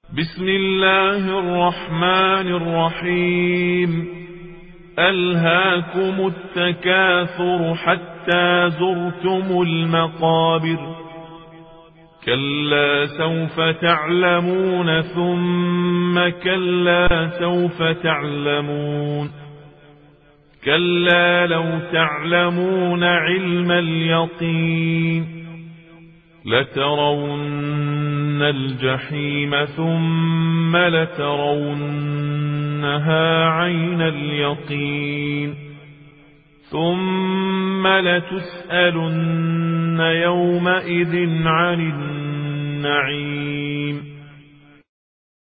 بسم الله الرحمن الرحيم. ألهاكم التكاثر حتى زرتم المقابر. كلا سوف تعلمون ثم كلا سوف تعلمون. كلا لو تعلمون علم اليقين لترون الجحيم ثم لترونها عين اليقين ثم لتسألن يومئذ عن النعيم.